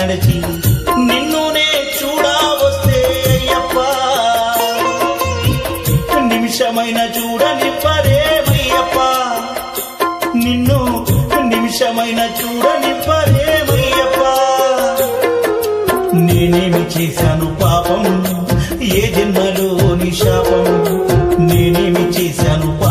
మరచి నిన్ను నే చూడా వస్తే అయ్యప్ప నిమిషమైన చూడనివ్వరేమయ్యప్ప నిన్ను నిమిషమైన చూడనివ్వరేమయ్యప్ప నేనేమి చేశాను పాపం ఏ జన్మలోని శాపం నేనేమి చేశాను